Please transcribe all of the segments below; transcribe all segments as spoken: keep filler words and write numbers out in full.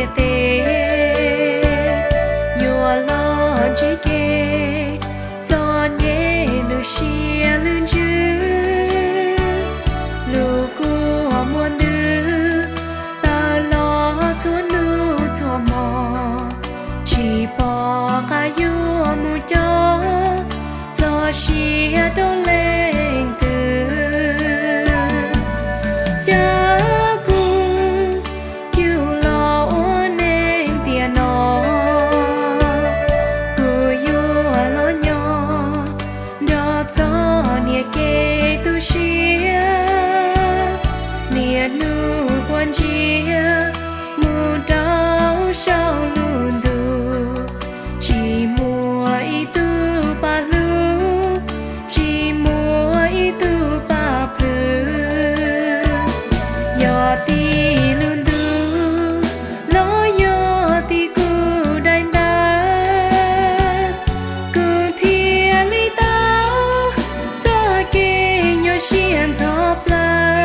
địa tê yo lo chỉ kê cho nhẹ lu xia lưng chữ lu của muôn đứa ta lo cho nu cho mò chỉ bỏ cả yo mu cho cho xia đó lên từ chia mù đau sao luôn đủ chỉ mùa ý tu ba lu chỉ mùa ý tu ba phứ yo ti luôn đủ lo yo ti cu đai đa cu thiên lý tao cho kê nhỏ xiên thọp la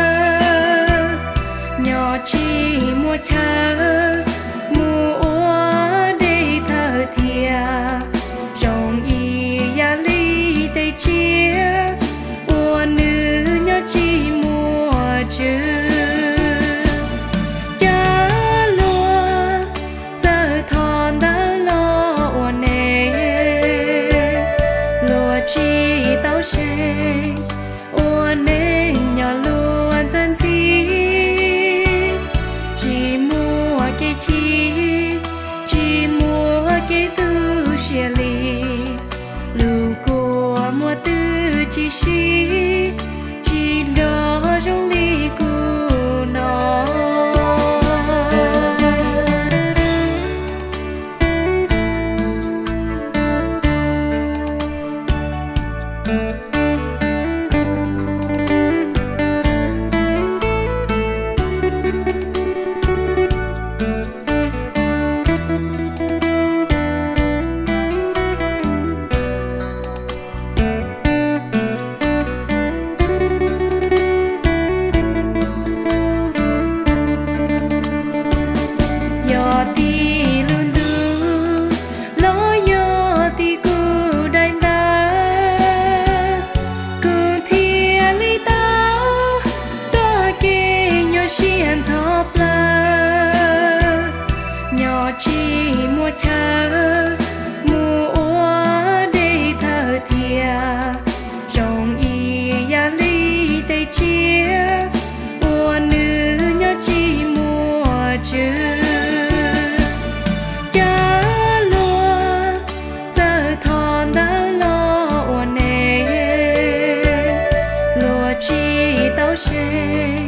nhỏ chỉ mua thơ mua để thơ thia trong y ya li để chia mua nữ nhỏ chỉ mua chữ cha lúa giờ thon đã lo ổn nè lúa chỉ tao sẽ ổn nè nhỏ luôn chân gì chỉ chỉ mua cái tư xia li lưu của mua tư chỉ xí chỉ đó trong ly của nó xiên thọp la nhỏ chỉ mua thơ mua để thơ thia trong y ya li để chia mua nữ nhỏ chỉ mua chữ cha lúa giờ thon đã lo ổn nè lúa chỉ tao sẽ